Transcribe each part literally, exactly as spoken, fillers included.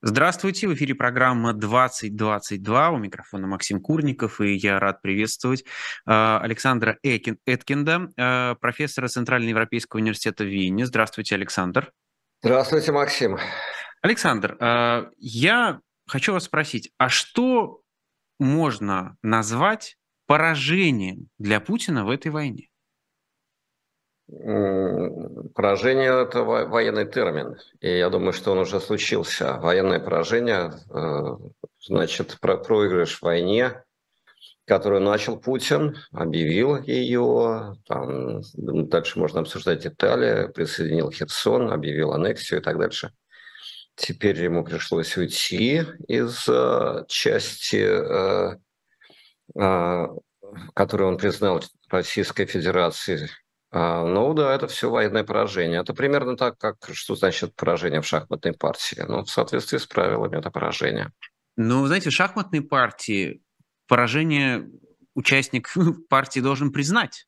Здравствуйте, в эфире программа двадцать двадцать два, у микрофона Максим Курников, и я рад приветствовать э, Александра Экин, Эткинда, э, профессора Центральноевропейского университета в Вене. Здравствуйте, Александр. Здравствуйте, Максим. Александр, э, я хочу вас спросить, а что можно назвать поражением для Путина в этой войне? М, Поражение– это во- военный термин, и я думаю, что он уже случился. Военное поражение, э, значит, про проигрыш в войне, которую начал Путин, объявил ее. Там, м, дальше можно обсуждать детали, присоединил Херсон, объявил аннексию и так дальше. Теперь ему пришлось уйти из э, части, э, э, которую он признал Российской Федерацией. А, ну да, это все военное поражение. Это примерно так, как что значит поражение в шахматной партии. Ну, в соответствии с правилами это поражение. Ну, знаете, в шахматной партии поражение участник партии должен признать.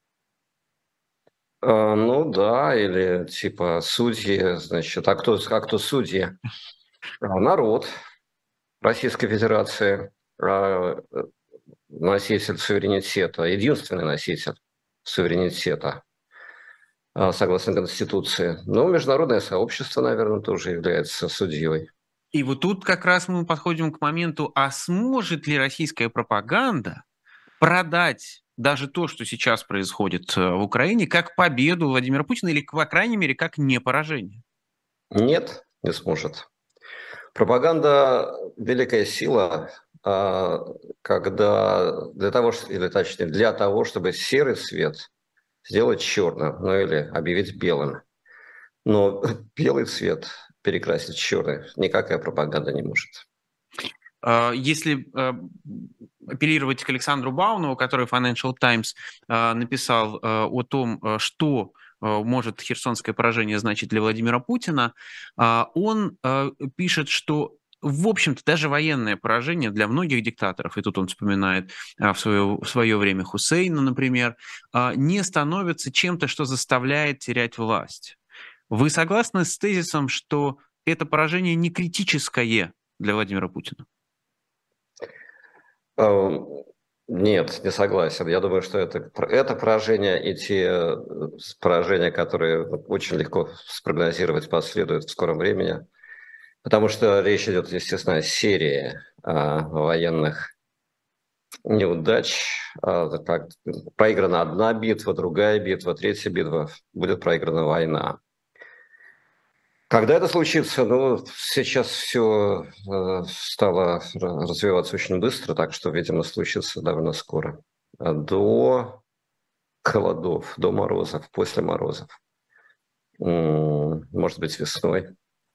А, ну да, или типа судьи, значит, а кто, а кто судьи? А, народ Российской Федерации, а, носитель суверенитета, единственный носитель суверенитета, а, согласно Конституции. Ну, международное сообщество, наверное, тоже является судьей. И вот тут как раз мы подходим к моменту, а сможет ли российская пропаганда продать даже то, что сейчас происходит э, в Украине, как победу Владимира Путина или, по крайней мере, как не поражение? Нет, не сможет. Пропаганда– великая сила, а, когда для того, ш- или точнее, для того, чтобы серый цвет сделать черным, ну или объявить белым. Но белый цвет перекрасить в черный никакая пропаганда не может. А, Если э, апеллировать к Александру Баунову, который Financial Times э, написал э, о том, э, что э, может херсонское поражение значить для Владимира Путина, а, он э, пишет, что в общем-то, даже военное поражение для многих диктаторов, и тут он вспоминает а, в свое, в свое время Хусейна, например, а, не становится чем-то, что заставляет терять власть. Вы согласны с тезисом, что это поражение не критическое для Владимира Путина? А, Нет, не согласен. Я думаю, что это, это поражение и те э, поражения, которые очень легко спрогнозировать, последуют в скором времени. Потому что речь идет, естественно, о серии а, военных неудач. А, как проиграна одна битва, другая битва, третья битва, будет проиграна война. Когда это случится? Ну, сейчас все стало ра- развиваться очень быстро, так что, видимо, случится довольно скоро. А До холодов, до морозов, после морозов. М, Может быть, весной.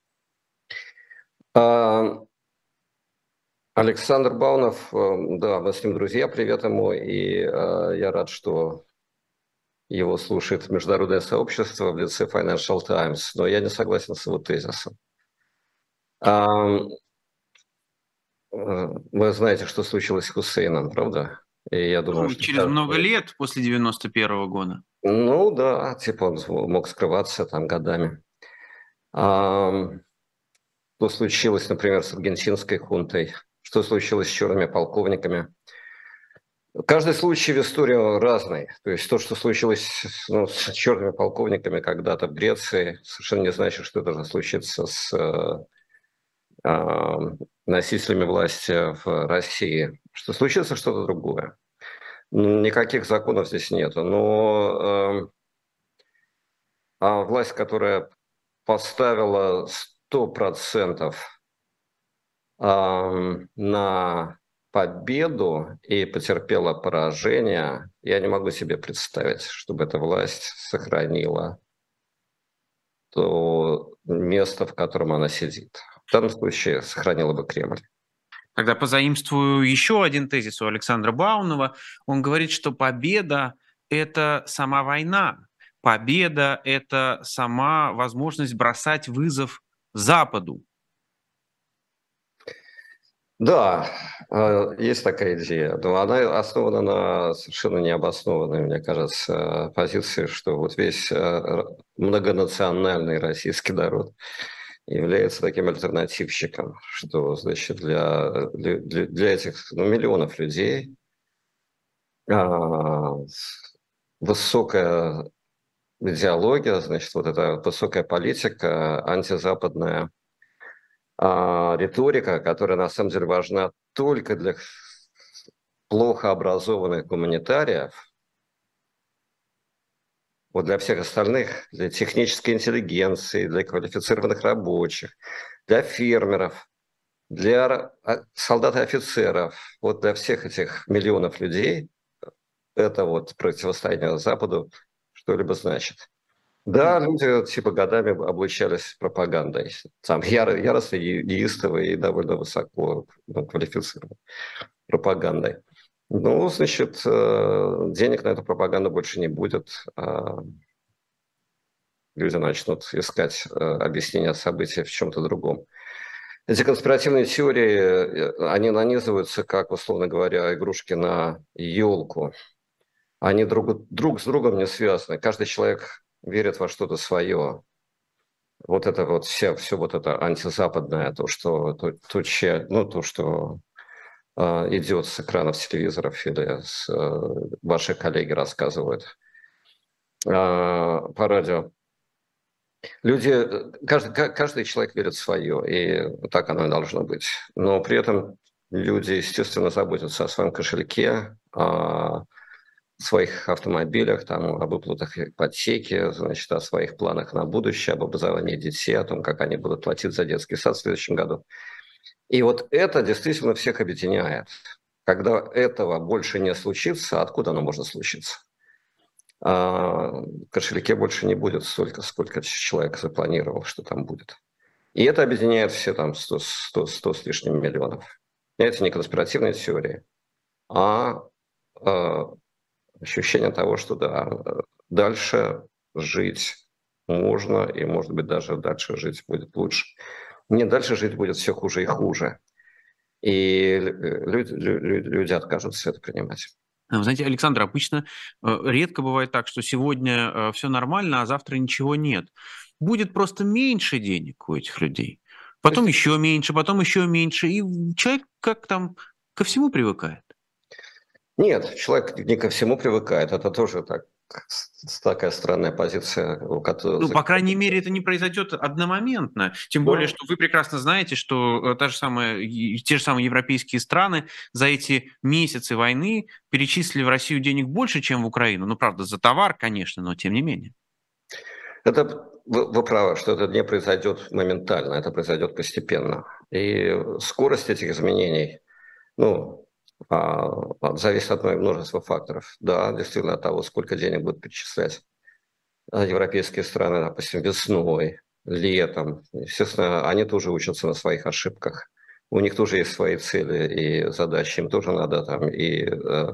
А, Александр Баунов, э, да, мы с ним друзья, привет ему, и э, я рад, что его слушает международное сообщество в лице Financial Times, но я не согласен с его тезисом. А, э, Вы знаете, что случилось с Хусейном, правда? И я думаю, Ну, что через много каждый... лет после девяносто первого года. Ну да, типа он мог скрываться там годами. А, Что случилось, например, с аргентинской хунтой? Что случилось с черными полковниками? Каждый случай в истории разный. То есть то, что случилось ну, с черными полковниками когда-то в Греции, совершенно не значит, что это должно случиться с э, э, носителями власти в России. Что случится что-то другое. Ну, никаких законов здесь нет. Но э, а власть, которая поставила сто процентов ам, на победу и потерпела поражение, я не могу себе представить, чтобы эта власть сохранила то место, в котором она сидит. В данном случае сохранила бы Кремль. Тогда позаимствую еще один тезис у Александра Баунова. Он говорит, что победа– это сама война. Победа– это сама возможность бросать вызов Западу. Да, э, есть такая идея, но она основана на совершенно необоснованной, мне кажется, позиции, что вот весь э, р- многонациональный российский народ является таким альтернативщиком, что, значит, для, для, для этих ну, миллионов людей а, высокая идеология, значит, вот эта высокая политика, антизападная а, риторика, которая на самом деле важна только для плохо образованных гуманитариев, вот для всех остальных, для технической интеллигенции, для квалифицированных рабочих, для фермеров, для солдат и офицеров, вот для всех этих миллионов людей это вот противостояние Западу что-либо значит. Да, люди типа годами облучались пропагандой, там яро, яростно, неистово и довольно высоко ну, квалифицированной пропагандой. Ну, значит, денег на эту пропаганду больше не будет. Люди начнут искать объяснение событий в чем-то другом. Эти конспиративные теории, они нанизываются, как, условно говоря, игрушки на елку. Они друг, друг с другом не связаны. Каждый человек верит во что-то свое. Вот это вот все, все вот это антизападное, то, что, то, то, че, ну, то, что э, идет с экранов телевизоров или с, э, ваши коллеги рассказывают э, по радио. Люди, каждый, каждый человек верит в свое, и так оно и должно быть. Но при этом люди, естественно, заботятся о своем кошельке, о своих автомобилях, там, об выплатах ипотеки, значит, о своих планах на будущее, об образовании детей, о том, как они будут платить за детский сад в следующем году. И вот это действительно всех объединяет. Когда этого больше не случится, откуда оно может случиться? В кошельке больше не будет столько, сколько человек запланировал, что там будет. И это объединяет все там сто, сто, сто с лишним миллионов. И это не конспиративная теория, а э, ощущение того, что да, дальше жить можно, и, может быть, даже дальше жить будет лучше. Не, дальше жить будет все хуже и хуже. И люди, люди, люди откажутся это принимать. Вы знаете, Александр, обычно э, редко бывает так, что сегодня э, все нормально, а завтра ничего нет. Будет просто меньше денег у этих людей, потом есть... еще меньше, потом еще меньше, и человек как там ко всему привыкает. Нет, человек не ко всему привыкает, это тоже так, такая странная позиция. У которой... Ну, по крайней мере, это не произойдет одномоментно. Тем да. более, что вы прекрасно знаете, что та же самая, те же самые европейские страны за эти месяцы войны перечислили в Россию денег больше, чем в Украину. Ну, правда, за товар, конечно, но тем не менее. Это вы, вы правы, что это не произойдет моментально, это произойдет постепенно. И скорость этих изменений, ну, зависит от множества факторов. Да, действительно, от того, сколько денег будут перечислять европейские страны, допустим, весной, летом. Естественно, они тоже учатся на своих ошибках. У них тоже есть свои цели и задачи. Им тоже надо там и э,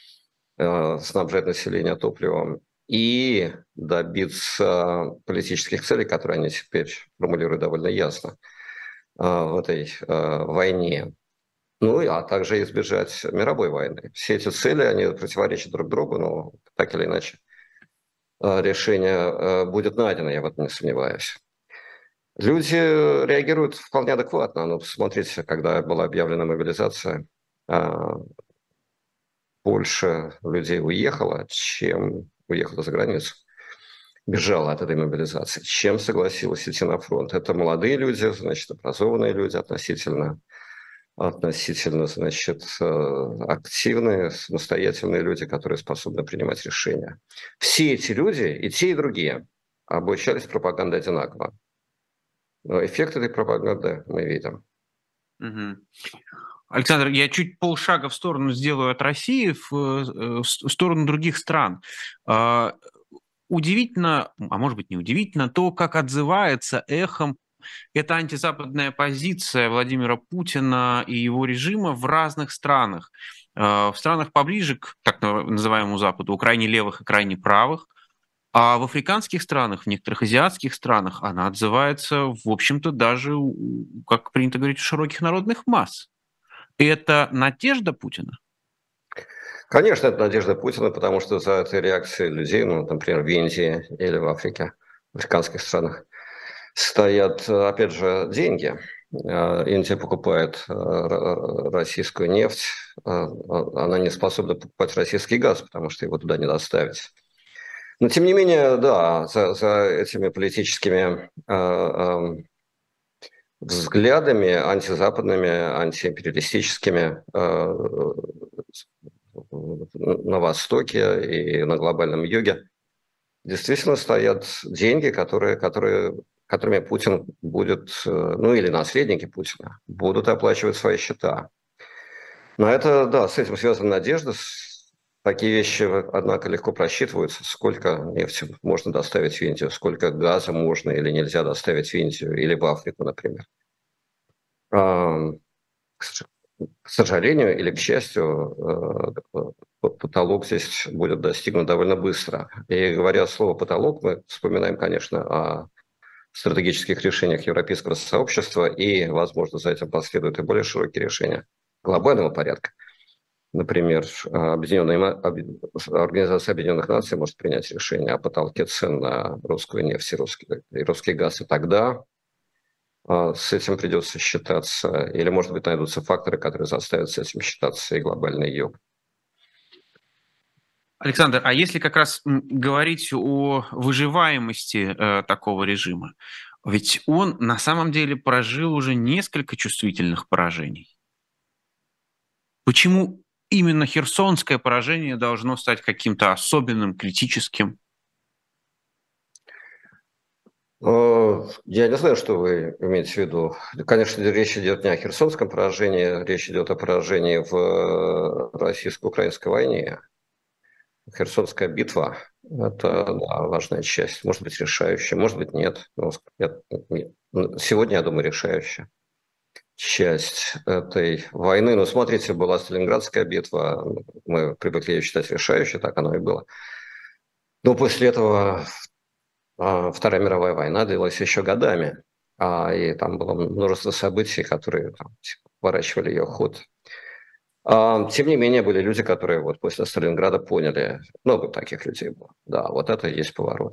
э, снабжать население топливом, и добиться политических целей, которые они теперь формулируют довольно ясно э, в этой э, войне. Ну, а также избежать мировой войны. Все эти цели, они противоречат друг другу, но так или иначе решение будет найдено, я в этом не сомневаюсь. Люди реагируют вполне адекватно. Ну, посмотрите, когда была объявлена мобилизация, больше людей уехало, чем уехало за границу. Бежало от этой мобилизации, чем согласилось идти на фронт. Это молодые люди, значит, образованные люди относительно относительно, значит, активные, самостоятельные люди, которые способны принимать решения. Все эти люди, и те, и другие, обучались пропаганде одинаково. Но эффект этой пропаганды мы видим. Угу. Александр, я чуть полшага в сторону сделаю от России, в, в сторону других стран. Удивительно, а может быть не удивительно, то, как отзывается эхом эта антизападная позиция Владимира Путина и его режима в разных странах. В странах поближе к так называемому Западу, у крайне левых и крайне правых, а в африканских странах, в некоторых азиатских странах она отзывается, в общем-то, даже, как принято говорить, у широких народных масс. Это надежда Путина? Конечно, это надежда Путина, потому что за этой реакцией людей, ну, например, в Индии или в Африке, в африканских странах, стоят, опять же, деньги. Индия покупает российскую нефть, она не способна покупать российский газ, потому что его туда не доставить. Но, тем не менее, да, за, за этими политическими э, э, взглядами антизападными, антиимпериалистическими э, на Востоке и на глобальном юге действительно стоят деньги, которые, которые, которыми Путин будет, ну или наследники Путина, будут оплачивать свои счета. Но это, да, с этим связана надежда. Такие вещи, однако, легко просчитываются. Сколько нефти можно доставить в Индию, сколько газа можно или нельзя доставить в Индию или в Африку, например. К сожалению или к счастью, потолок здесь будет достигнут довольно быстро. И говоря слово «потолок», мы вспоминаем, конечно, о стратегических решениях европейского сообщества, и, возможно, за этим последуют и более широкие решения глобального порядка. Например, Объединенная, Организация Объединенных Наций может принять решение о потолке цен на русскую нефть и русский, и русский газ, и тогда с этим придется считаться, или, может быть, найдутся факторы, которые заставят с этим считаться и глобальный юг. Александр, а если как раз говорить о выживаемости э, такого режима, ведь он на самом деле прожил уже несколько чувствительных поражений. Почему именно херсонское поражение должно стать каким-то особенным, критическим? Я не знаю, что вы имеете в виду. Конечно, речь идет не о херсонском поражении, речь идет о поражении в российско-украинской войне. Херсонская битва – это, да, важная часть, может быть, решающая, может быть, нет. Сегодня, я думаю, решающая часть этой войны. Но смотрите, была Сталинградская битва, мы привыкли ее считать решающей, так оно и было. Но после этого Вторая мировая война длилась еще годами, и там было множество событий, которые там, типа, поворачивали ее ход. Тем не менее, были люди, которые вот после Сталинграда поняли, много таких людей было. Да, вот это и есть поворот.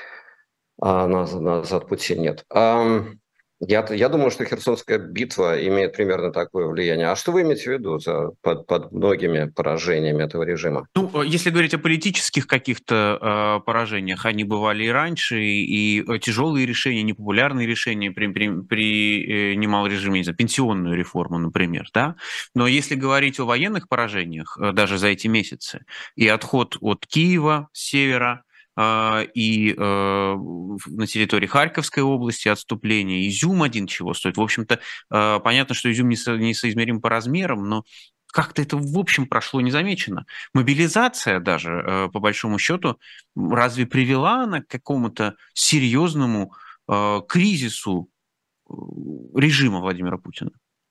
А назад, назад пути нет. Я, я думаю, что Херсонская битва имеет примерно такое влияние. А что вы имеете в виду за, под, под многими поражениями этого режима? Ну, если говорить о политических каких-то э, поражениях, они бывали и раньше, и, и тяжелые решения, непопулярные решения при, при, принимал режим, не знаю, пенсионную реформу, например, да. Но если говорить о военных поражениях, э, даже за эти месяцы, и отход от Киева с севера, и э, на территории Харьковской области отступление. Изюм один чего стоит. В общем-то, э, понятно, что Изюм несоизмерим по размерам, но как-то это, в общем, прошло незамеченно. Мобилизация даже, э, по большому счету, разве привела она к какому-то серьезному э, кризису режима Владимира Путина?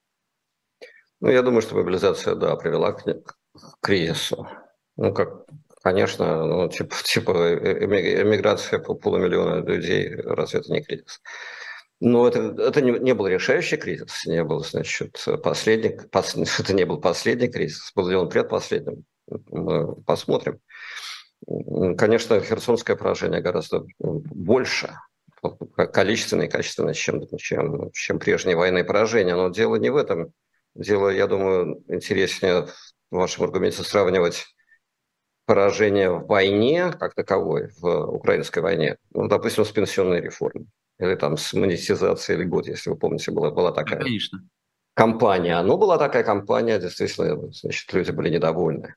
Ну, я думаю, что мобилизация, да, привела к, к кризису. Ну, как Конечно, ну, типа, типа эмиграция по полумиллиона людей, разве это не кризис? Но это, это не, не был решающий кризис, не был, значит, последний, пос, это не был последний кризис, был ли он предпоследним, мы посмотрим. Конечно, херсонское поражение гораздо больше, количественно и качественно, чем, чем, чем прежние военные поражения, но дело не в этом. Дело, я думаю, интереснее в вашем аргументе сравнивать поражение в войне, как таковой, в украинской войне, ну, допустим, с пенсионной реформой, или там с монетизацией льгот, если вы помните, была, была такая Конечно. кампания. Ну, была такая кампания, действительно, значит, люди были недовольны.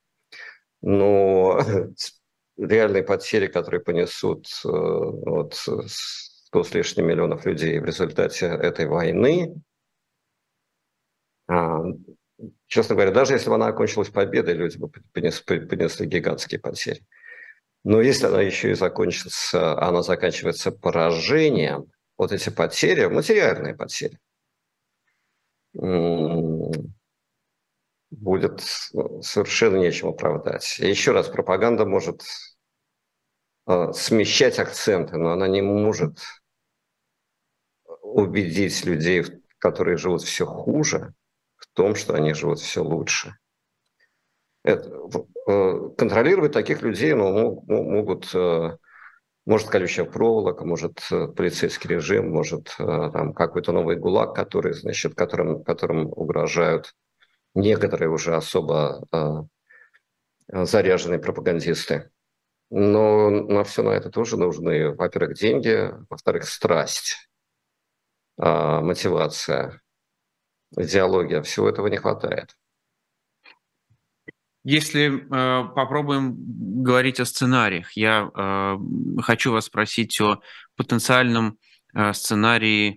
Но реальные потери, которые понесут вот, сто с лишним миллионов людей в результате этой войны, честно говоря, даже если бы она окончилась победой, люди бы понесли, понесли гигантские потери. Но если она еще и закончится, она заканчивается поражением, вот эти потери, материальные потери, будет совершенно нечем оправдать. И еще раз, пропаганда может смещать акценты, но она не может убедить людей, которые живут все хуже, в том, что они живут все лучше. Это, контролировать таких людей ну, могут Может, колючая проволока, может, полицейский режим, может, там какой-то новый ГУЛАГ, который, значит, которым, которым угрожают некоторые уже особо заряженные пропагандисты. Но на все на это тоже нужны, во-первых, деньги, во-вторых, страсть, мотивация, идеология. Всего этого не хватает. Если э, попробуем говорить о сценариях, я э, хочу вас спросить о потенциальном э, сценарии,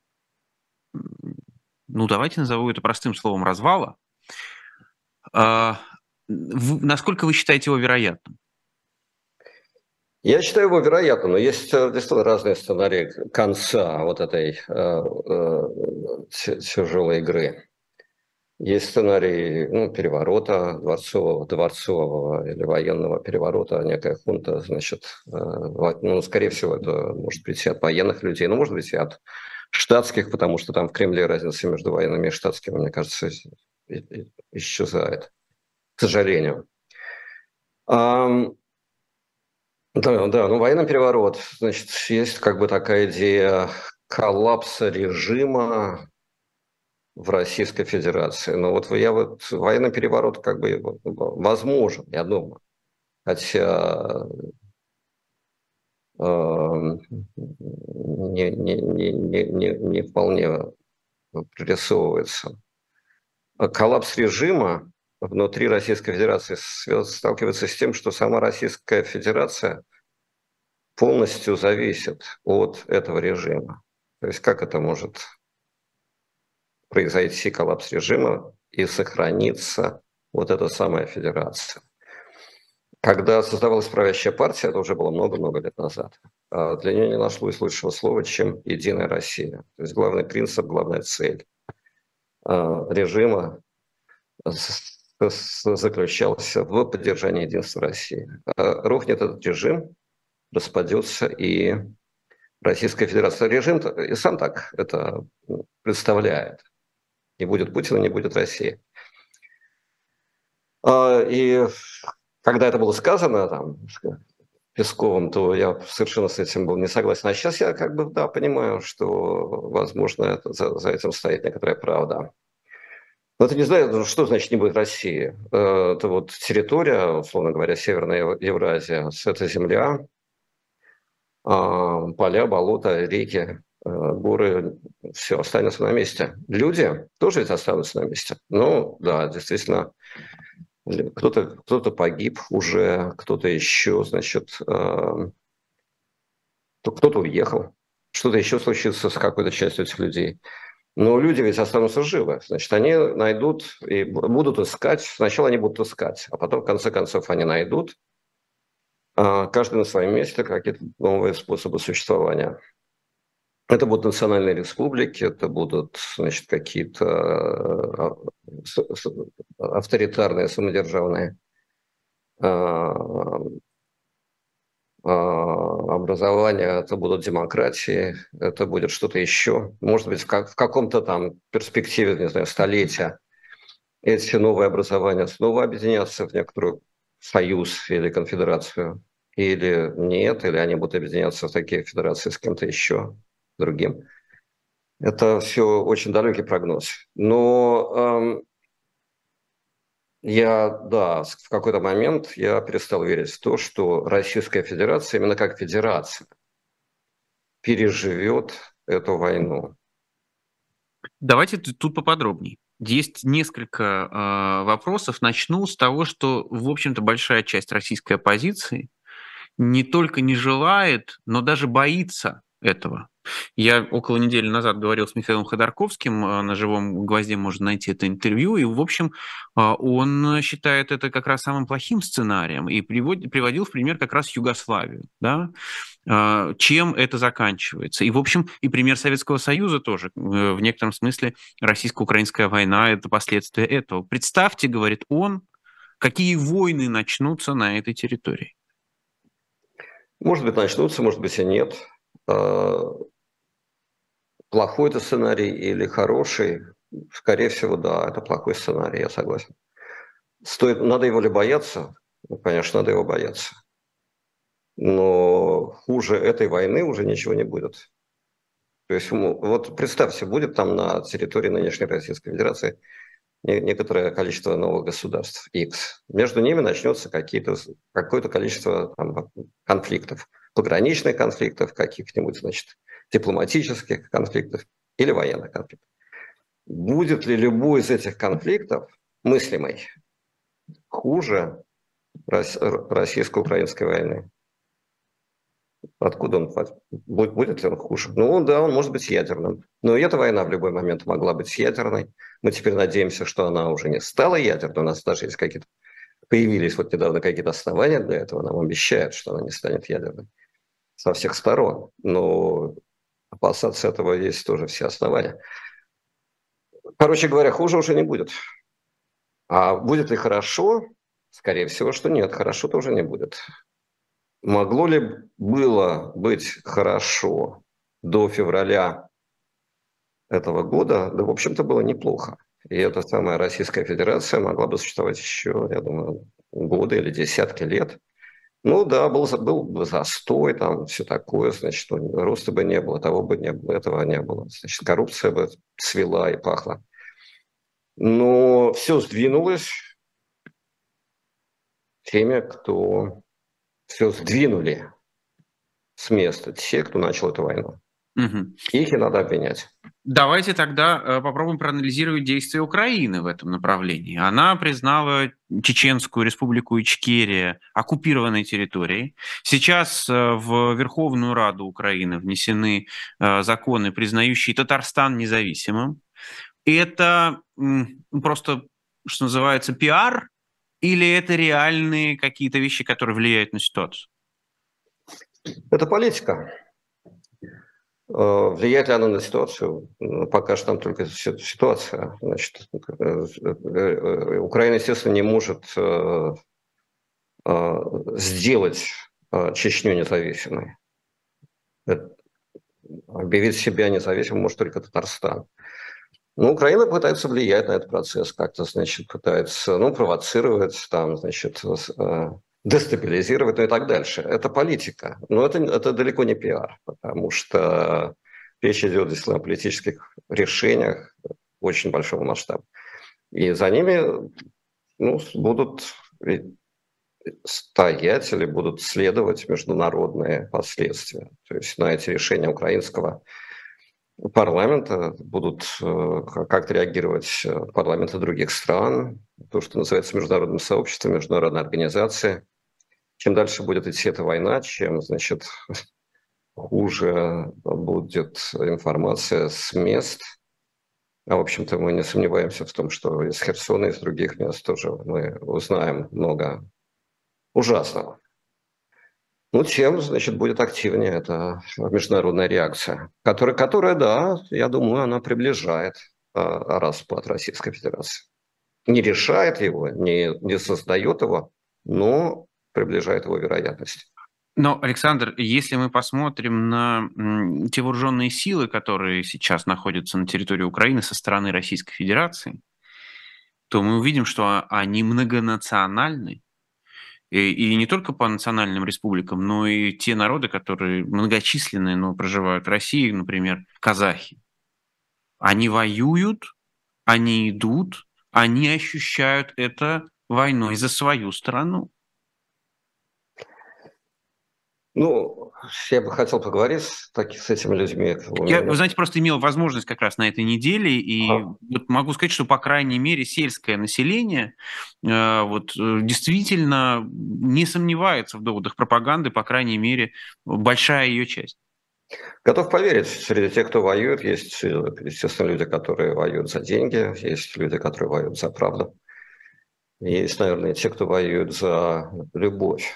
ну давайте назову это простым словом, развала. Э, в, насколько вы считаете его вероятным? Я считаю его вероятным, но есть действительно разные сценарии конца вот этой э, э, тяжелой игры. Есть сценарий ну, переворота дворцового, дворцового или военного переворота, некая хунта, значит, э, ну, скорее всего, это может прийти от военных людей, но может быть и от штатских, потому что там в Кремле разница между военными и штатскими, мне кажется, исчезает, к сожалению. А, да, да, ну военный переворот, значит, есть как бы такая идея коллапса режима в Российской Федерации. Но вот я вот военный переворот как бы возможен, я думаю. Хотя э, не, не, не, не, не не вполне прорисовывается. Коллапс режима внутри Российской Федерации сталкивается с тем, что сама Российская Федерация полностью зависит от этого режима. То есть как это может произойти коллапс режима и сохраниться вот эта самая федерация. Когда создавалась правящая партия, это уже было много-много лет назад, для нее не нашлось лучшего слова, чем «Единая Россия». То есть главный принцип, главная цель режима заключался в поддержании единства России. Рухнет этот режим, распадется и Российская Федерация. Режим и сам так это представляет. Не будет Путина, не будет России. И когда это было сказано там, Песковым, то я совершенно с этим был не согласен. А сейчас я как бы, да, понимаю, что, возможно, это, за, за этим стоит некоторая правда. Но это не знаю, что значит не будет России. Это вот территория, условно говоря, Северная Евразия, это земля, поля, болота, реки, горы, все останется на месте. Люди тоже ведь останутся на месте. Ну, да, действительно, кто-то, кто-то погиб уже, кто-то еще, значит, кто-то уехал, что-то еще случится с какой-то частью этих людей. Но люди ведь останутся живы. Значит, они найдут и будут искать. Сначала они будут искать, а потом, в конце концов, они найдут, каждый на своем месте, какие-то новые способы существования. Это будут национальные республики, это будут, значит, какие-то авторитарные, самодержавные образования, это будут демократии, это будет что-то еще. Может быть, в, как, в каком-то там перспективе, не знаю, столетия эти новые образования снова объединятся в некоторую союз или конфедерацию, или нет, или они будут объединяться в такие федерации с кем-то еще другим. Это все очень далекий прогноз. Но эм, я, да, в какой-то момент я перестал верить в то, что Российская Федерация, именно как федерация, переживет эту войну. Давайте тут поподробнее. Есть несколько э, вопросов. Начну с того, что, в общем-то, большая часть российской оппозиции не только не желает, но даже боится этого. Я около недели назад говорил с Михаилом Ходорковским, на «Живом гвозде» можно найти это интервью, и, в общем, он считает это как раз самым плохим сценарием и приводит, приводил в пример как раз Югославию, да? Чем это заканчивается. И, в общем, и пример Советского Союза тоже. В некотором смысле российско-украинская война – это последствия этого. Представьте, говорит он, какие войны начнутся на этой территории. Может быть, начнутся, может быть, и нет. Плохой это сценарий или хороший? Скорее всего, да, это плохой сценарий, я согласен. Стоит, надо его ли бояться? Ну, конечно, надо его бояться. но хуже этой войны уже ничего не будет. То есть, вот представьте, будет там на территории нынешней Российской Федерации некоторое количество новых государств, X. Между ними начнется какие-то, какое-то количество там, конфликтов, пограничных конфликтов, каких-нибудь, значит, дипломатических конфликтов или военных конфликтов. Будет ли любой из этих конфликтов мыслимый хуже российско-украинской войны? Откуда он будет, будет ли он хуже? Ну да, он может быть ядерным. Но и эта война в любой момент могла быть ядерной. Мы теперь надеемся, что она уже не стала ядерной. У нас даже есть какие-то появились вот недавно какие-то основания для этого. Нам обещают, что она не станет ядерной со всех сторон. Но опасаться этого есть тоже все основания. Короче говоря, хуже уже не будет. А будет ли хорошо? Скорее всего, что нет. Хорошо тоже не будет. Могло ли было быть хорошо до февраля этого года? Да, в общем-то, было неплохо. И эта самая Российская Федерация могла бы существовать еще, я думаю, годы или десятки лет. Ну да, был, был бы застой, там все такое, значит, роста бы не было, того бы не было, этого не было. Значит, коррупция бы свела и пахла. Но все сдвинулось теми, кто... Все сдвинули с места те, кто начал эту войну. Угу. Их и надо обвинять. Давайте тогда попробуем проанализировать действия Украины в этом направлении. Она признала Чеченскую республику Ичкерия оккупированной территорией. Сейчас в Верховную Раду Украины внесены законы, признающие Татарстан независимым. Это просто, что называется, пиар, или это реальные какие-то вещи, которые влияют на ситуацию? Это политика. Влияет ли она на ситуацию? Пока что там только ситуация. Значит, Украина, естественно, не может сделать Чечню независимой. Объявить себя независимым может только Татарстан. Ну, Украина пытается влиять на этот процесс, как-то, значит, пытается, ну, провоцировать, там, значит, дестабилизировать, ну и так дальше. Это политика. Но это, это далеко не пиар, потому что речь идет здесь о политических решениях очень большого масштаба. И за ними, ну, будут стоять или будут следовать международные последствия. То есть на эти решения украинского парламента будут как-то реагировать парламенты других стран, то, что называется международным сообществом, международные организации. Чем дальше будет идти эта война, чем, значит, хуже будет информация с мест. А, в общем-то, мы не сомневаемся в том, что из Херсона и из других мест тоже мы узнаем много ужасного. Ну, тем, значит, будет активнее эта международная реакция, которая, которая, да, я думаю, она приближает а, распад Российской Федерации. Не решает его, не, не создает его, но приближает его вероятность. Но, Александр, если мы посмотрим на те вооруженные силы, которые сейчас находятся на территории Украины со стороны Российской Федерации, то мы увидим, что они многонациональны. И, и не только по национальным республикам, но и те народы, которые многочисленные, но проживают в России, например, казахи. Они воюют, они идут, они ощущают это войной за свою страну. Ну, я бы хотел поговорить с, таки, с этими людьми. Я, вы знаете, просто имел возможность как раз на этой неделе, и а. вот могу сказать, что, по крайней мере, сельское население э, вот, действительно не сомневается в доводах пропаганды, по крайней мере, большая ее часть. Готов поверить, среди тех, кто воюет, есть, естественно, люди, которые воюют за деньги, есть люди, которые воюют за правду, есть, наверное, те, кто воюет за любовь.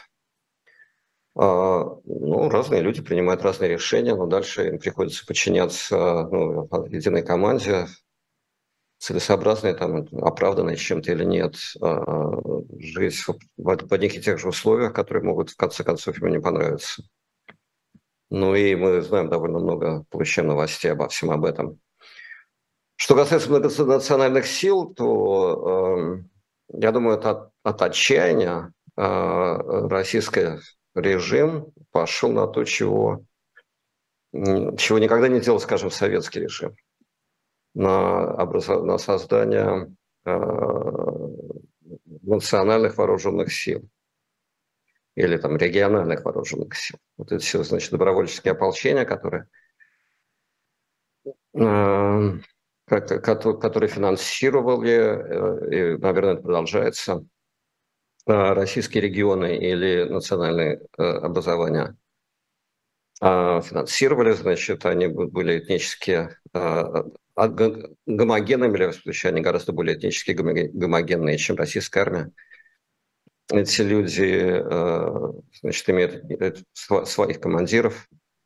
Ну, разные люди принимают разные решения, но дальше им приходится подчиняться ну, единой команде, целесообразной, там, оправданной чем-то или нет, жить в одних и тех же условиях, которые могут в конце концов ему не понравиться. Ну и мы знаем довольно много, получаем новостей обо всем об этом. Что касается многонациональных сил, то, я думаю, это от, от отчаяния российская режим пошел на то, чего, чего никогда не делал, скажем, советский режим, на, образов... на создание э, национальных вооруженных сил или там региональных вооруженных сил. Вот это все, значит, добровольческие ополчения, которые, э, которые финансировали, и, наверное, это продолжается, российские регионы или национальные образования финансировали, значит, они были этнически гомогенными, или, в случае, они гораздо более этнически гомогенные, чем российская армия. Эти люди, значит, имеют своих командиров.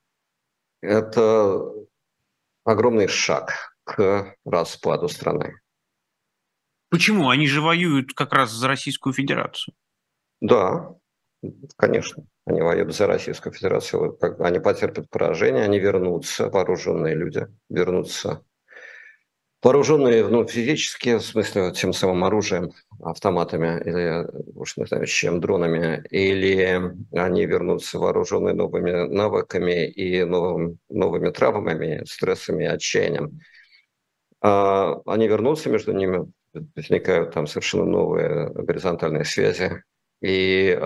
Это огромный шаг к распаду страны. Почему? Они же воюют как раз за Российскую Федерацию. Да, конечно. Они воюют за Российскую Федерацию. Они потерпят поражение, они вернутся, вооруженные люди, вернутся. Вооруженные, ну, физически, в смысле, тем самым оружием, автоматами или, уж не знаю, чем, дронами, или они вернутся вооруженные новыми навыками и новым, новыми травмами, стрессами, отчаянием. А они вернутся, между ними возникают там совершенно новые горизонтальные связи. И,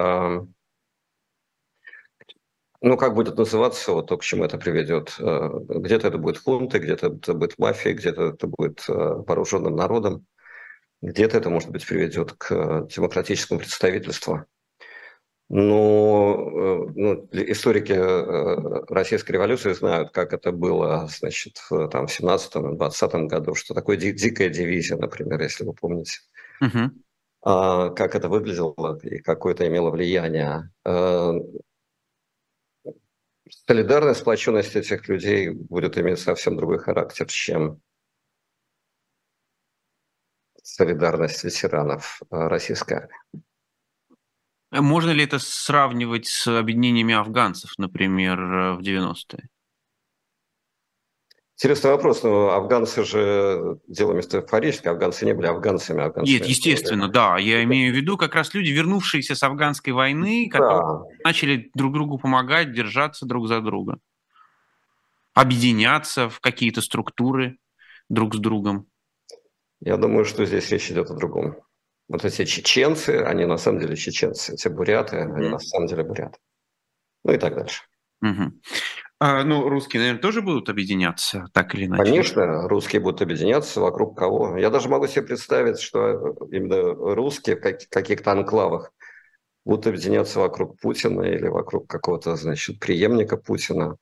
ну, как будет называться, вот то, к чему это приведет. Где-то это будет хунты, где-то это будет мафия, где-то это будет вооруженным народом, где-то это, может быть, приведет к демократическому представительству. Но ну, историки российской революции знают, как это было, значит, в, там, в семнадцатом и двадцатом году, что такое ди- дикая дивизия, например, если вы помните. Угу. А, как это выглядело и какое это имело влияние. Солидарность, сплоченность этих людей будет иметь совсем другой характер, чем солидарность ветеранов российской армии. Можно ли это сравнивать с объединениями афганцев, например, в девяностые? Интересный вопрос, но афганцы же, дело метафорическое, афганцы не были афганцами. афганцами Нет, естественно, были. Да. Я имею в виду как раз люди, вернувшиеся с афганской войны, которые да. начали друг другу помогать, держаться друг за друга, объединяться в какие-то структуры друг с другом. Я думаю, что здесь речь идет о другом. Вот эти чеченцы, они на самом деле чеченцы, эти буряты, mm-hmm. они на самом деле буряты. Ну и так дальше. Mm-hmm. А, ну, русские, наверное, тоже будут объединяться, так или иначе? Конечно, русские будут объединяться вокруг кого. Я даже могу себе представить, что именно русские в каких-то анклавах будут объединяться вокруг Путина или вокруг какого-то, значит, преемника Путина.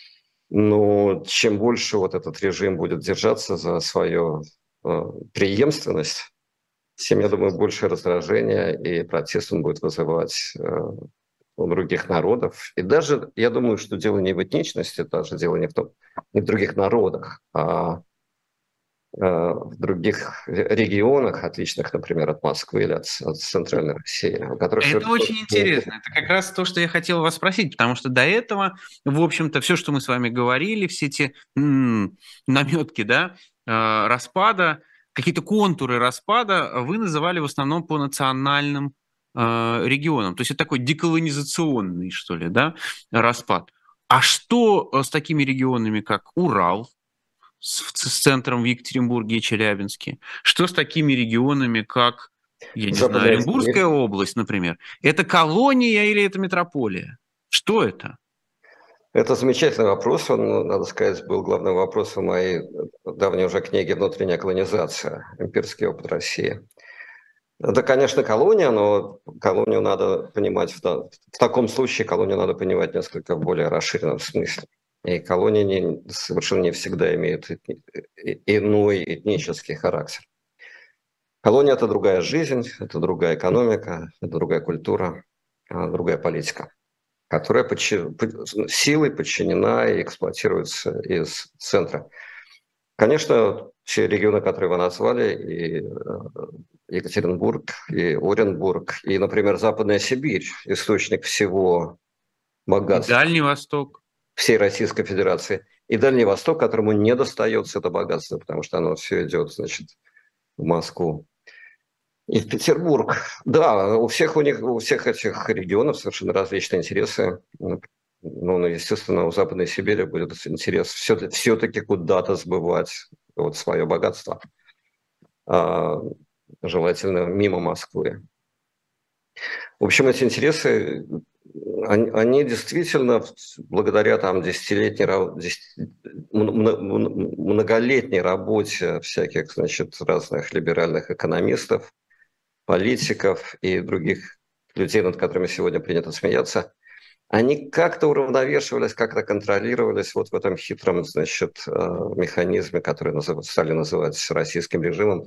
Но чем больше вот этот режим будет держаться за свою э, преемственность, тем, я думаю, больше раздражения и протест он будет вызывать э, у других народов. И даже, я думаю, что дело не в этничности, даже дело не в том, не в других народах, а в других регионах, отличных, например, от Москвы или от, от Центральной России. Это все... очень интересно. Это как раз то, что я хотел вас спросить, потому что до этого, в общем-то, все, что мы с вами говорили, все эти м- наметки, да, э- распада, какие-то контуры распада вы называли в основном по национальным э- регионам. То есть это такой деколонизационный, что ли, да, распад. А что с такими регионами, как Урал, с, с центром в Екатеринбурге и Челябинске? Что с такими регионами, как, я не Западная знаю, Оренбургская область, например? Это колония или это метрополия? Что это? Это замечательный вопрос. Он, надо сказать, был главным вопросом моей давней уже книги «Внутренняя колонизация. Имперский опыт России». Это, конечно, колония, но колонию надо понимать, в, в таком случае колонию надо понимать несколько в более расширенном смысле. И колонии не, совершенно не всегда имеют иной этнический характер. Колония – это другая жизнь, это другая экономика, это другая культура, другая политика, которая подчи... силой подчинена и эксплуатируется из центра. Конечно, все регионы, которые вы назвали, и Екатеринбург, и Оренбург, и, например, Западная Сибирь, источник всего богатства. И Дальний Восток. Всей Российской Федерации. И Дальний Восток, которому не достается это богатство, потому что оно все идет, значит, в Москву. И в Петербург. Да, у всех у них, у всех этих регионов совершенно различные интересы. Ну, ну, естественно, у Западной Сибири будет интерес все, все-таки куда-то сбывать вот свое богатство. А, желательно мимо Москвы. В общем, эти интересы, они, они действительно, благодаря там десятилетней, многолетней работе всяких, значит, разных либеральных экономистов, политиков и других людей, над которыми сегодня принято смеяться, они как-то уравновешивались, как-то контролировались вот в этом хитром, значит, механизме, который называют, стали называть российским режимом,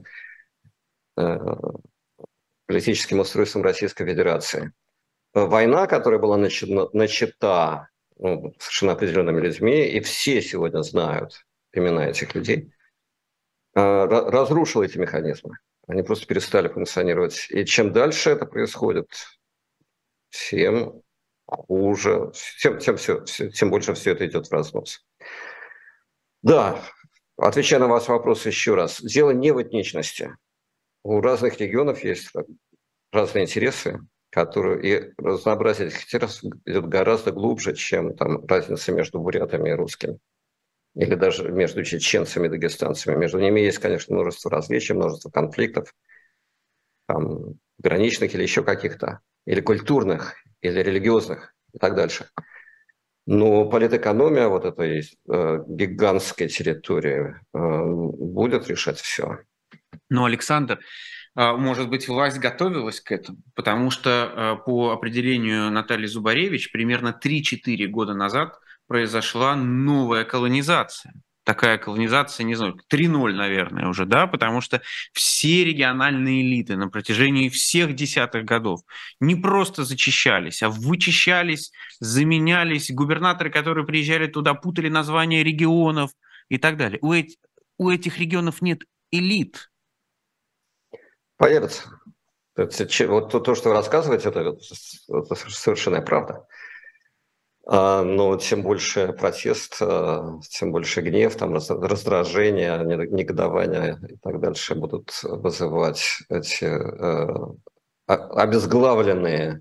политическим устройством Российской Федерации. Война, которая была начата, начата ну, совершенно определенными людьми, и все сегодня знают имена этих людей, разрушила эти механизмы. Они просто перестали функционировать. И чем дальше это происходит, тем хуже, тем, тем, все, тем больше все это идет в разнос. Да, отвечая на ваш вопрос еще раз, дело не в этничности. У разных регионов есть разные интересы, которые и разнообразие этих интересов идет гораздо глубже, чем там разница между бурятами и русскими. Или даже между чеченцами и дагестанцами. Между ними есть, конечно, множество различий, множество конфликтов, там, граничных или еще каких-то, или культурных, или религиозных и так дальше. Но политэкономия вот этой э, гигантской территории э, будет решать все. Но, Александр, может быть, власть готовилась к этому, потому что по определению Натальи Зубаревич примерно три-четыре года назад произошла новая колонизация. Такая колонизация, не знаю, три ноль, наверное, уже, да, потому что все региональные элиты на протяжении всех десятых годов не просто зачищались, а вычищались, заменялись. Губернаторы, которые приезжали туда, путали названия регионов и так далее. У, эти, у этих регионов нет элит. Появится. Вот то, что вы рассказываете, это, это совершенная правда. Но тем больше протест, тем больше гнев, там, раздражение, негодование и так дальше будут вызывать эти обезглавленные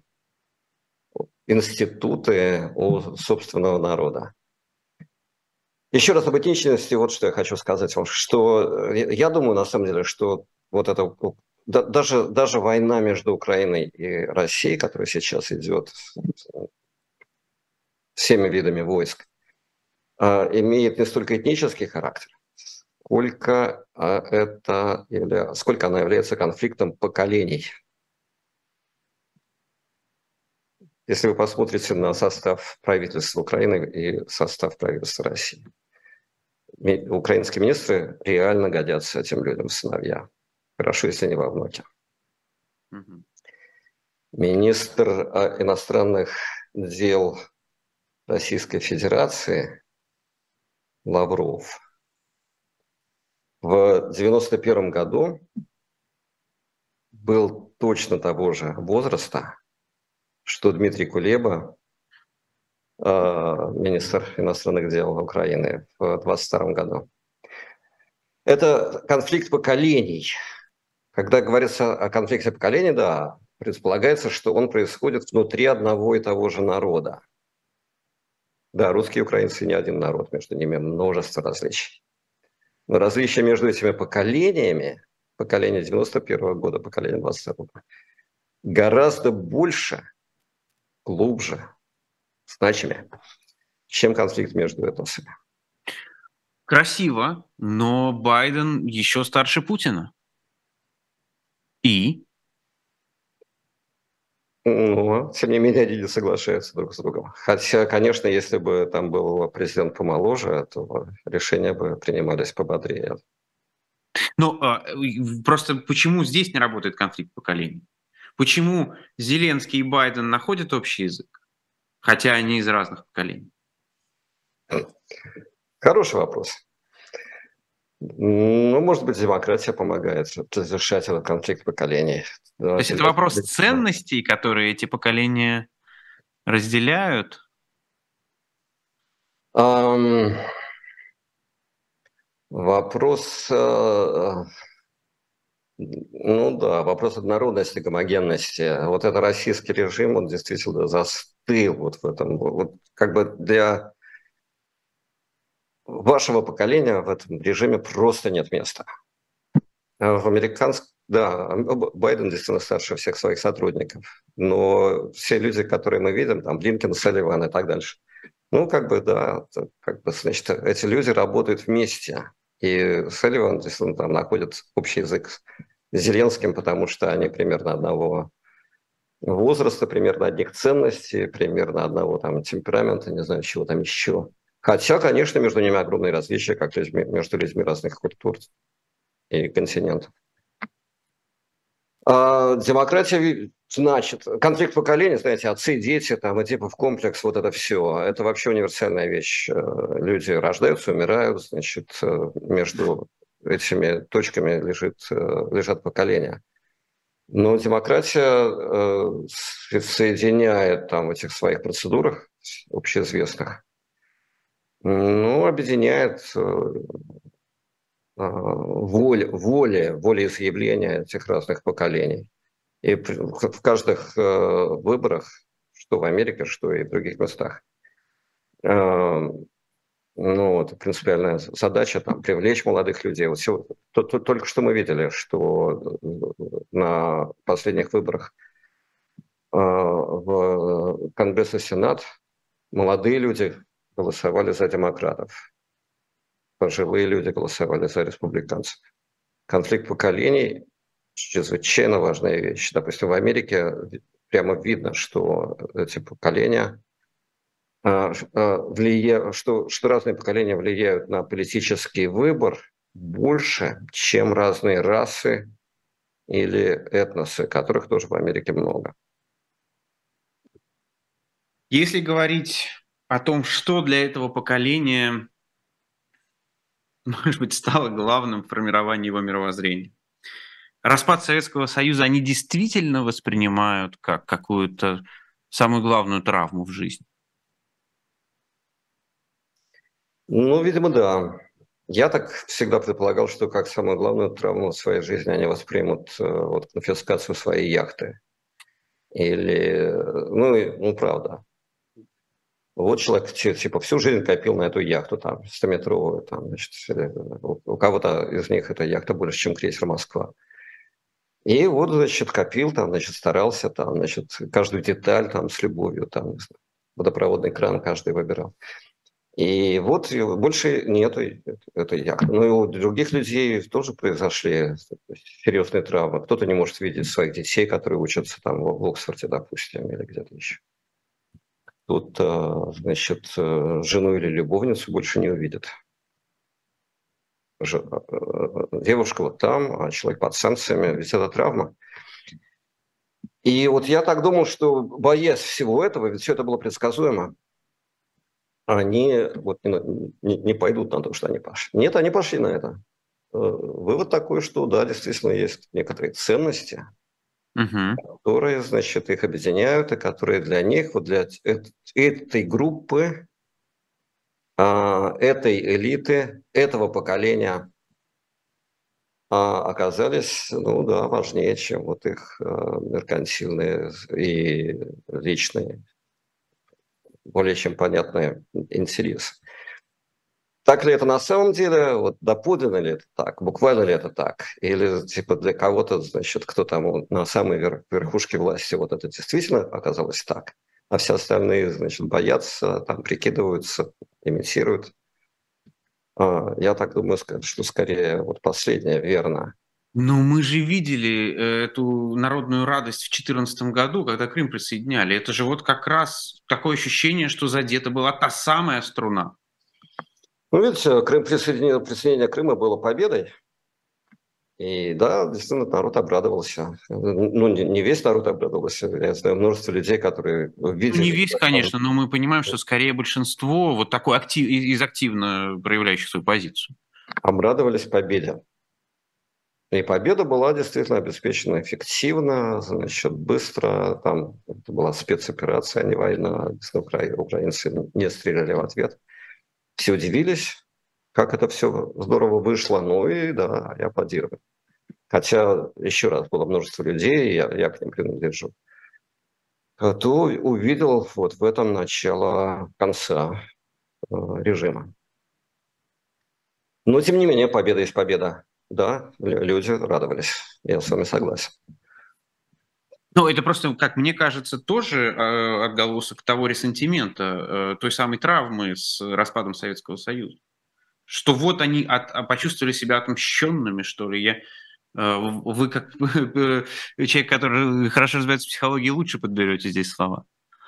институты у собственного народа. Еще раз об этничности, вот что я хочу сказать вам, что я думаю, на самом деле, что вот это даже, даже война между Украиной и Россией, которая сейчас идет всеми видами войск, имеет не столько этнический характер, сколько это, или, сколько она является конфликтом поколений. Если вы посмотрите на состав правительства Украины и состав правительства России, украинские министры реально годятся этим людям в сыновья. Хорошо, если не во внуки. Угу. Министр иностранных дел Российской Федерации Лавров в девяносто первом году был точно того же возраста, что Дмитрий Кулеба, министр иностранных дел Украины, в двадцать втором году. Это конфликт поколений. Когда говорится о конфликте поколений, да, предполагается, что он происходит внутри одного и того же народа. Да, русские и украинцы не один народ, между ними множество различий. Но различия между этими поколениями, поколение девяносто первого года, поколение двадцать второго, гораздо больше, глубже, значимее, чем конфликт между этносами. Красиво, но Байден еще старше Путина. И? Но, тем не менее, они не соглашаются друг с другом. Хотя, конечно, если бы там был президент помоложе, то решения бы принимались пободрее. Ну, просто почему здесь не работает конфликт поколений? Почему Зеленский и Байден находят общий язык, хотя они из разных поколений? Хороший вопрос. Ну, может быть, демократия помогает разрешать этот конфликт поколений. То есть это вопрос ценностей, которые эти поколения разделяют? Um, вопрос... Uh, Ну да, вопрос однородности, гомогенности. Вот этот российский режим, он действительно застыл вот в этом. Вот как бы для вашего поколения в этом режиме просто нет места. А в американском, да, Байден действительно старше всех своих сотрудников, но все люди, которые мы видим, там Блинкен, Салливан и так дальше, ну, как бы, да, как бы, значит, эти люди работают вместе. И Салливан действительно там находит общий язык с Зеленским, потому что они примерно одного возраста, примерно одних ценностей, примерно одного там темперамента, не знаю, чего там еще. Хотя, конечно, между ними огромные различия, как людьми, между людьми разных культур и континентов. А, демократия, значит, конфликт поколений, знаете, отцы, дети, там, Эдипов комплекс, вот это все, это вообще универсальная вещь. Люди рождаются, умирают, значит, между этими точками лежит, лежат поколения. Но демократия э, соединяет там в этих своих процедурах общеизвестных, ну, объединяет э, воле, воле, волеизъявления этих разных поколений. И в каждых э, выборах, что в Америке, что и в других местах, э, ну, вот, принципиальная задача там, привлечь молодых людей. Вот все, то, то, только что мы видели, что на последних выборах э, в Конгресс и Сенат молодые люди голосовали за демократов, пожилые люди голосовали за республиканцев. Конфликт поколений – чрезвычайно важная вещь. Допустим, в Америке прямо видно, что эти поколения влияют, что, что разные поколения влияют на политический выбор больше, чем разные расы или этносы, которых тоже в Америке много. Если говорить о том, что для этого поколения, может быть, стало главным в формировании его мировоззрения. Распад Советского Союза они действительно воспринимают как какую-то самую главную травму в жизни? Ну, видимо, да. Я так всегда предполагал, что как самую главную травму в своей жизни они воспримут вот, конфискацию своей яхты. Или, ну, ну, правда. Вот человек типа всю жизнь копил на эту яхту, там, стометровую, там, значит, у кого-то из них эта яхта больше, чем крейсер «Москва». И вот, значит, копил, там, значит, старался, там, значит, каждую деталь там с любовью, там, водопроводный кран каждый выбирал. И вот больше нету этой яхты. Ну и у других людей тоже произошли серьезные травмы. Кто-то не может видеть своих детей, которые учатся там в Оксфорде, допустим, или где-то еще. Тут, значит, жену или любовницу больше не увидят. Девушка вот там, а человек под санкциями, ведь это травма. И вот я так думал, что боясь всего этого, ведь все это было предсказуемо, они вот не, не, не пойдут на то, что они пошли. Нет, они пошли на это. Вывод такой, что да, действительно есть некоторые ценности, угу. которые, значит, их объединяют, и которые для них, вот для этой группы, этой элиты, этого поколения оказались, ну да, важнее, чем вот их меркантильные и личные, более чем понятные интересы. Так ли это на самом деле? Вот доподлинно ли это так? Буквально ли это так? Или типа для кого-то, значит, кто там на самой верхушке власти, вот это действительно оказалось так, а все остальные, значит, боятся, там прикидываются, имитируют. Я так думаю, что скорее вот последнее верно. Но мы же видели эту народную радость в две тысячи четырнадцатом году, когда Крым присоединяли. Это же вот как раз такое ощущение, что задета была та самая струна. Ну, видите, Крым, присоединение, присоединение Крыма было победой. И да, действительно, народ обрадовался. Ну, не весь народ обрадовался. Я знаю множество людей, которые видели... Не весь, конечно, но мы понимаем, что скорее большинство вот такой актив, из активно проявляющих свою позицию. Обрадовались победе. И победа была действительно обеспечена эффективно, значит, быстро. Там это была спецоперация, а не война. Украинцы не стреляли в ответ. Все удивились, как это все здорово вышло. Ну и да, я аплодирую. хотя, еще раз, было множество людей, я, я к ним принадлежу, то увидел вот в этом начало конца э, режима. Но, тем не менее, победа есть победа. Да, люди радовались. Я с вами согласен. Ну, это просто, как мне кажется, тоже э, отголосок того ресентимента, э, той самой травмы с распадом Советского Союза. Что вот они от, а, почувствовали себя отмщенными, что ли. Я, э, вы, как человек, который хорошо разбирается в психологии, лучше подберете здесь слова.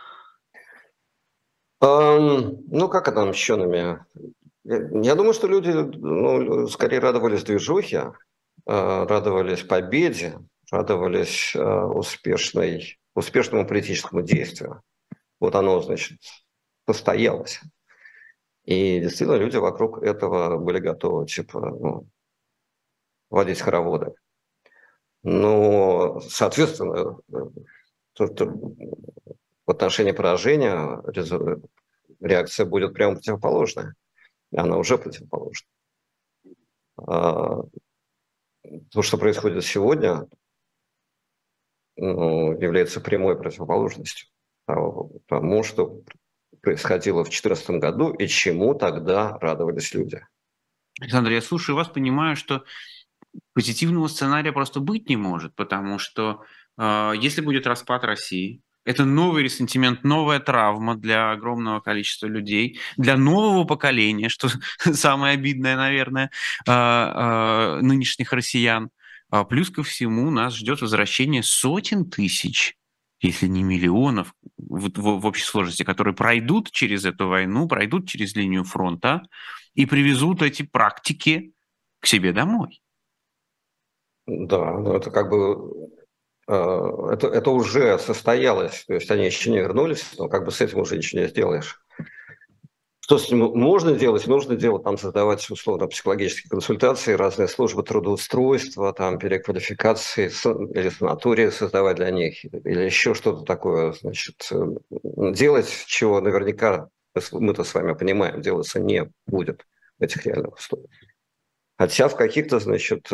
Um, ну, как отомщенными? Я, я думаю, что люди ну, скорее радовались движухе, радовались победе, радовались успешной, успешному политическому действию. Вот оно, значит, состоялось. И действительно люди вокруг этого были готовы, типа, ну, водить хороводы. Но, соответственно, в отношении поражения реакция будет прямо противоположная. Она уже противоположна. То, что происходит сегодня, ну, является прямой противоположностью тому, что происходило в две тысячи четырнадцатом году и чему тогда радовались люди. Александр, я слушаю вас, понимаю, что позитивного сценария просто быть не может, потому что э, если будет распад России, это новый ресентимент, новая травма для огромного количества людей, для нового поколения, что самое обидное, наверное, э, э, нынешних россиян. А плюс ко всему нас ждет возвращение сотен тысяч, если не миллионов, в, в, в общей сложности, которые пройдут через эту войну, пройдут через линию фронта и привезут эти практики к себе домой. Да, но это как бы это, это уже состоялось, то есть они еще не вернулись, но как бы с этим уже ничего не сделаешь. Что с ним можно делать? Нужно делать, там создавать условно психологические консультации, разные службы трудоустройства, там переквалификации или санатории создавать для них, или еще что-то такое, значит, делать, чего наверняка мы-то с вами понимаем, делаться не будет в этих реальных условиях. Хотя в каких-то, значит,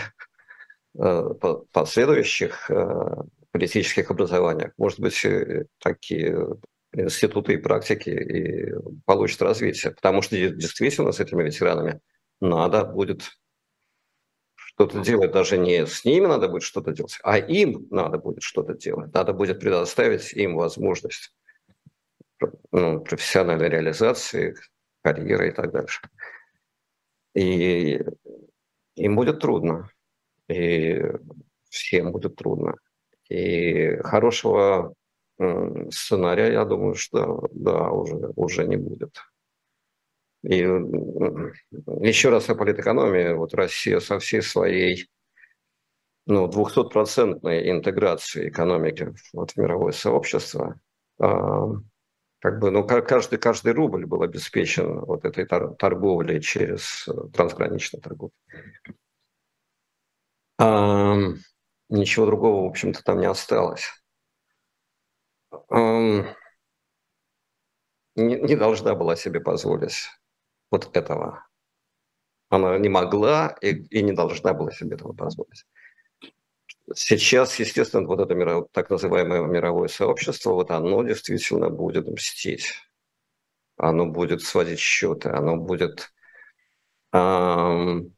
последующих политических образованиях, может быть, такие институты и практики и получат развитие. Потому что действительно с этими ветеранами надо будет что-то делать. Даже не с ними надо будет что-то делать, а им надо будет что-то делать. Надо будет предоставить им возможность ну, профессиональной реализации, карьеры и так дальше. И им будет трудно. И всем будет трудно. И хорошего сценария, я думаю, что да, уже, уже не будет. И еще раз о политэкономии. Вот Россия со всей своей ну, двухсотпроцентной интеграцией экономики вот, в мировое сообщество, как бы, ну, каждый, каждый рубль был обеспечен вот этой торговлей через трансграничную торговлю. Ничего другого, в общем-то, там не осталось. Не, не должна была себе позволить вот этого. Она не могла и, и не должна была себе этого позволить. Сейчас, естественно, вот это мировое, так называемое мировое сообщество, вот оно действительно будет мстить. Оно будет сводить счеты, оно будет эм,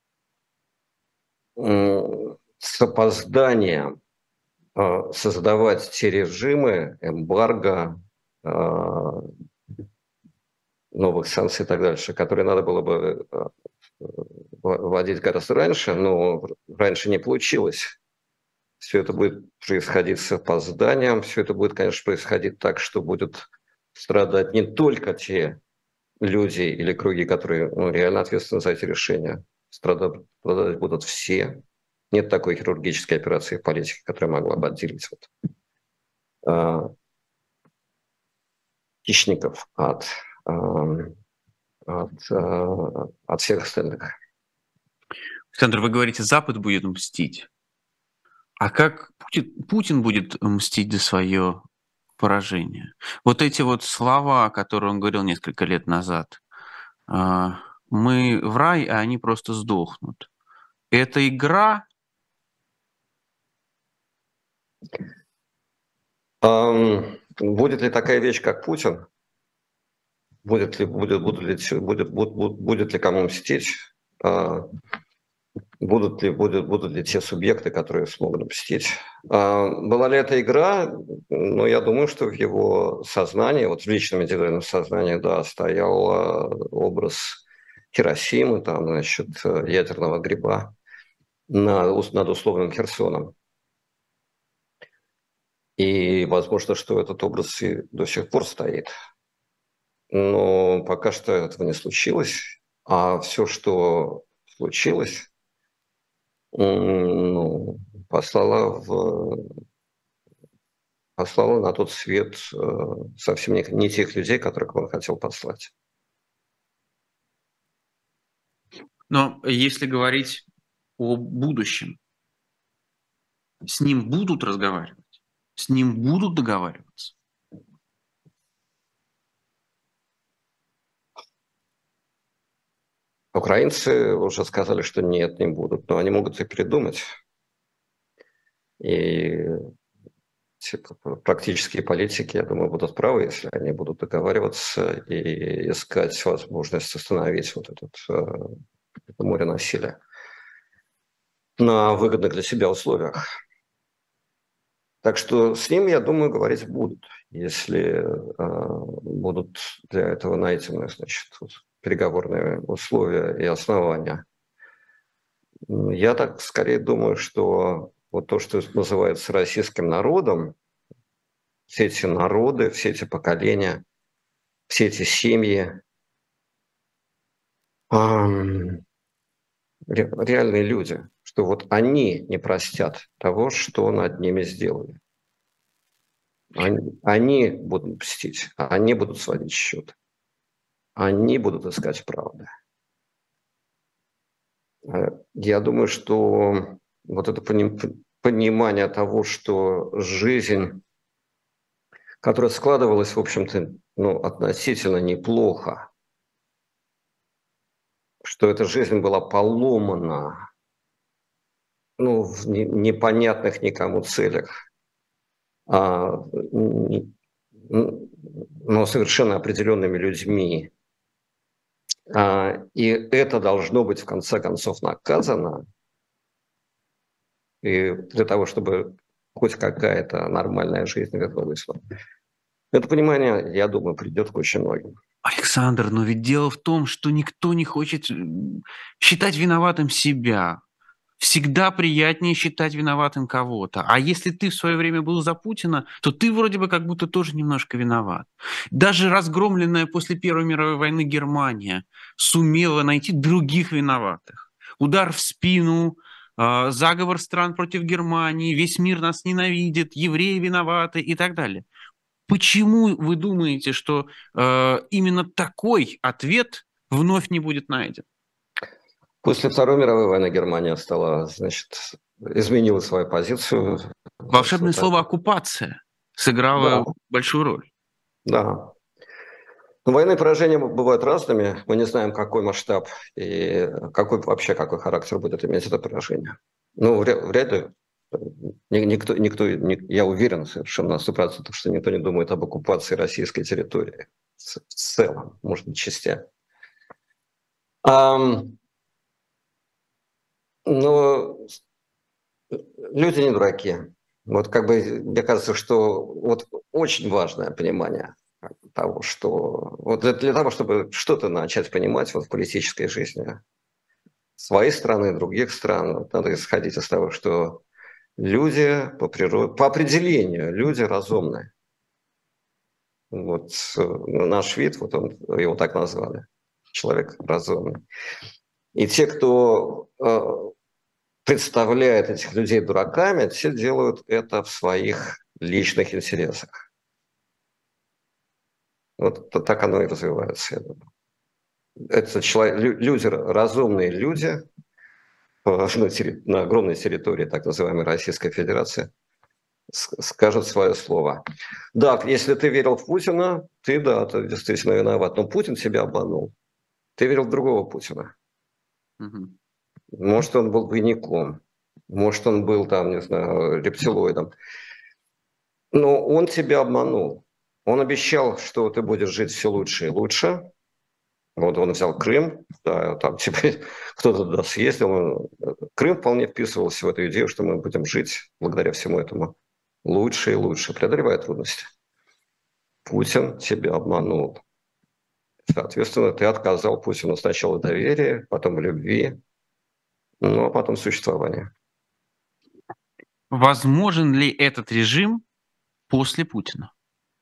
эм, с опозданием э, создавать те режимы, эмбарго, э, новых санкций и так дальше, которые надо было бы вводить гораздо раньше, но раньше не получилось. Все это будет происходить с опозданием, все это будет, конечно, происходить так, что будут страдать не только те люди или круги, которые ну, реально ответственны за эти решения, страдать, страдать будут все. Нет такой хирургической операции в политике, которая могла бы отделить вот, а, хищников от, а, от, а, от всех остальных. Александр, вы говорите, Запад будет мстить. А как Путин, Путин будет мстить за свое поражение? Вот эти вот слова, которые он говорил несколько лет назад, мы в рай, а они просто сдохнут. Это игра Ам, будет ли такая вещь, как Путин? Будет ли, будет, будут ли, будет, будет, будет ли кому мстить? А, будут ли, будут, будут ли те субъекты, которые смогут мстить? А, была ли это игра? Ну, я думаю, что в его сознании, вот в личном индивидуальном сознании, да, стоял а, образ Хиросимы, там, значит, ядерного гриба на, над условным Херсоном. И возможно, что этот образ и до сих пор стоит. Но пока что этого не случилось. А все, что случилось, ну, послало, в, послало на тот свет э, совсем не, не тех людей, которых он хотел послать. Но если говорить о будущем, с ним будут разговаривать, с ним будут договариваться. Украинцы уже сказали, что нет, не будут, но они могут и придумать. И типа, практические политики, я думаю, будут правы, если они будут договариваться и искать возможность остановить вот этот, это море насилия на выгодных для себя условиях. Так что с ним, я думаю, говорить будут, если э, будут для этого найдены, значит, вот, переговорные условия и основания. Я так скорее думаю, что вот то, что называется российским народом, все эти народы, все эти поколения, все эти семьи, эм, ре, реальные люди, что вот они не простят того, что над ними сделали. Они, они будут мстить, они будут сводить счет, они будут искать правду. Я думаю, что вот это понимание того, что жизнь, которая складывалась, в общем-то, ну, относительно неплохо, что эта жизнь была поломана, ну, в непонятных никому целях, а, но совершенно определенными людьми. И это должно быть в конце концов наказано. И для того, чтобы хоть какая-то нормальная жизнь вернулась. Это понимание, я думаю, придет к очень многим. Александр, но ведь дело в том, что никто не хочет считать виноватым себя. Всегда приятнее считать виноватым кого-то. А если ты в свое время был за Путина, то ты вроде бы как будто тоже немножко виноват. Даже разгромленная после Первой мировой войны Германия сумела найти других виноватых. Удар в спину, э, заговор стран против Германии, весь мир нас ненавидит, евреи виноваты и так далее. Почему вы думаете, что э, именно такой ответ вновь не будет найден? После Второй мировой войны Германия стала, значит, изменила свою позицию. Волшебное слово «оккупация» сыграло Да. большую роль. Да. Но войны и поражения бывают разными. Мы не знаем, какой масштаб и какой вообще какой характер будет иметь это поражение. Ну, вряд ли никто, никто, я уверен совершенно на сто процентов, что никто не думает об оккупации российской территории в целом, может быть, частями. Но люди не дураки. Вот как бы мне кажется, что вот очень важное понимание того, что вот для, для того, чтобы что-то начать понимать вот в политической жизни своей страны, других стран, надо исходить из того, что люди по природе, по определению люди разумные. Вот наш вид, вот он, его так назвали, человек разумный. И те, кто представляет этих людей дураками, все делают это в своих личных интересах. Вот так оно и развивается, я думаю. Это человек, люди, разумные люди на, на огромной территории так называемой Российской Федерации скажут свое слово. Да, если ты верил в Путина, ты, да, ты действительно виноват, но Путин тебя обманул. Ты верил в другого Путина. Угу. Может, он был двойником, может, он был там, не знаю, рептилоидом. Но он тебя обманул. Он обещал, что ты будешь жить все лучше и лучше. Вот он взял Крым, да, там теперь кто-то туда съездил. Крым вполне вписывался в эту идею, что мы будем жить благодаря всему этому лучше и лучше, преодолевая трудности. Путин тебя обманул. Соответственно, ты отказал Путину сначала в доверии, потом в любви, ну а потом в существовании. Возможен ли этот режим после Путина?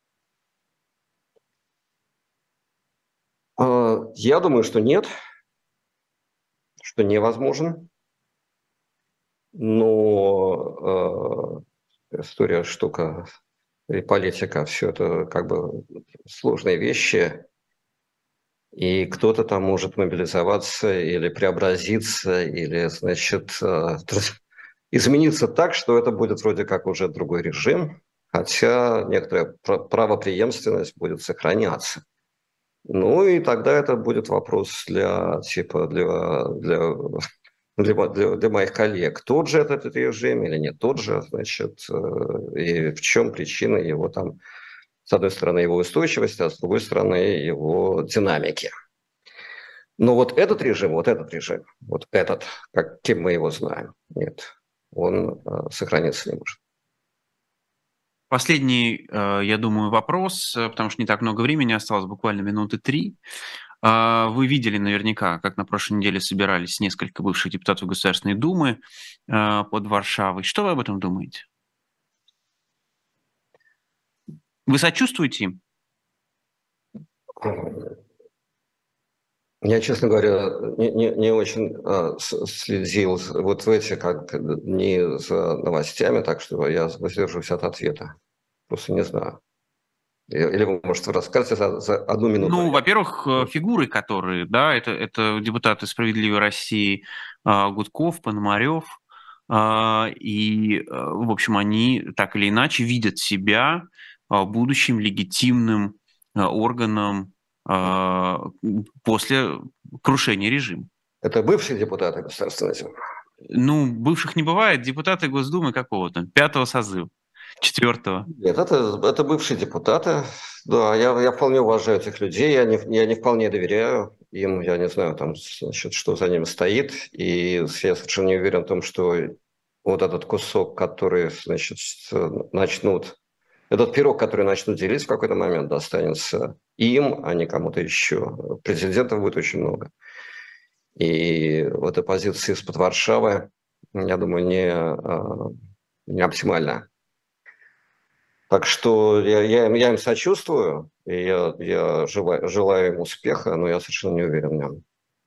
Я думаю, что нет, что невозможен. Но э, история, штука и политика, все это как бы сложные вещи. И кто-то там может мобилизоваться или преобразиться, или, значит, э, измениться так, что это будет вроде как уже другой режим, хотя некоторая правопреемственность будет сохраняться. Ну и тогда это будет вопрос для типа для, для, для, для, для моих коллег. Тот же этот режим или не тот же, значит, э, и в чем причина его там, с одной стороны, его устойчивости, а с другой стороны, его динамики. Но вот этот режим, вот этот режим, вот этот, каким мы его знаем, нет, он э, сохраниться не может. Последний, э, я думаю, вопрос, э, потому что не так много времени осталось, буквально минуты три. А, Вы видели наверняка, как на прошлой неделе собирались несколько бывших депутатов Государственной Думы э, под Варшавой. Что вы об этом думаете? Вы сочувствуете им? Я, честно говоря, не, не, не очень а, следил вот в эти как дни за новостями, так что я воздержусь от ответа. Просто не знаю. Или вы, может, вы расскажете за, за одну минуту? Ну, во-первых, э, фигуры, которые, да, это, это депутаты «Справедливой России» а, Гудков, Пономарев, а, и, э, в общем, они так или иначе видят себя а, будущим легитимным а, органом а, после крушения режима. Это бывшие депутаты Государственной Думы? Ну, бывших не бывает, депутаты Госдумы какого-то, пятого созыва, четвертого. Нет, это, это бывшие депутаты. Да, я, я вполне уважаю этих людей, я не, я не вполне доверяю им, я не знаю, там, значит, что за ними стоит, и я совершенно не уверен в том, что вот этот кусок, который, значит, начнут, этот пирог, который начнут делить в какой-то момент, достанется им, а не кому-то еще. Президентов будет очень много. И вот эта позиция из-под Варшавы, я думаю, не, не оптимальная. Так что я, я, им- я им сочувствую, и я, я желаю, желаю им успеха, но я совершенно не уверен в нем.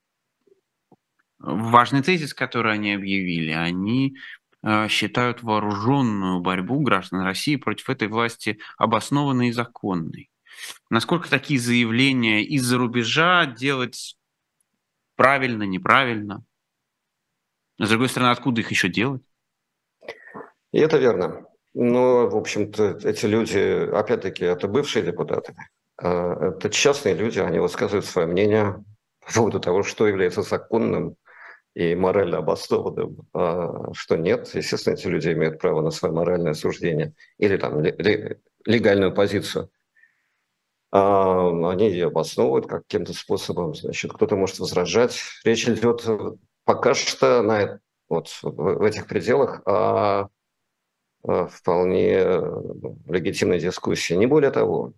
Важный тезис, который они объявили, они э, считают вооруженную борьбу граждан России против этой власти обоснованной и законной. Насколько такие заявления из-за рубежа делать правильно, неправильно? С другой стороны, откуда их еще делать? И это верно. Но, в общем-то, эти люди, опять-таки, это бывшие депутаты. А, Это частные люди, они высказывают свое мнение по поводу того, что является законным и морально обоснованным, а что нет. Естественно, эти люди имеют право на свое моральное суждение или там ле- легальную позицию. А, Они ее обосновывают каким-то способом, значит, кто-то может возражать. Речь идет пока что на, вот, в в этих пределах о, о вполне э, легитимной дискуссии. Не более того.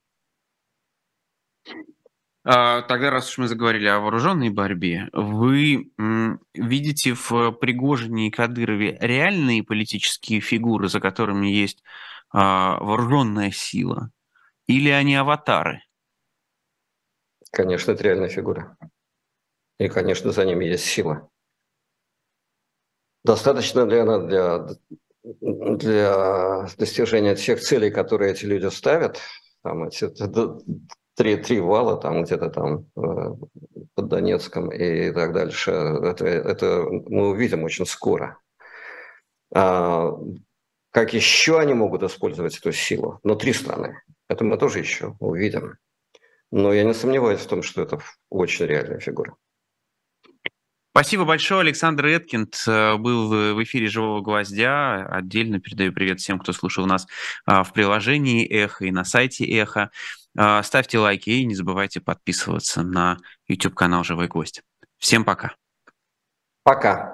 А, Тогда, раз уж мы заговорили о вооруженной борьбе, вы м, видите в Пригожине и Кадырове реальные политические фигуры, за которыми есть а, вооруженная сила, или они аватары? Конечно, это реальная фигура. И, конечно, за ними есть сила. Достаточно ли она для, для достижения тех целей, которые эти люди ставят? Там эти д- три, три вала, там где-то там э, под Донецком и так дальше. Это, это мы увидим очень скоро. А, как еще они могут использовать эту силу? Внутри страны. Это мы тоже еще увидим. Но я не сомневаюсь в том, что это очень реальная фигура. Спасибо большое. Александр Эткинд был в эфире «Живого гвоздя». Отдельно передаю привет всем, кто слушал нас в приложении «Эхо» и на сайте «Эхо». Ставьте лайки и не забывайте подписываться на YouTube-канал «Живой гвоздь». Всем пока. Пока.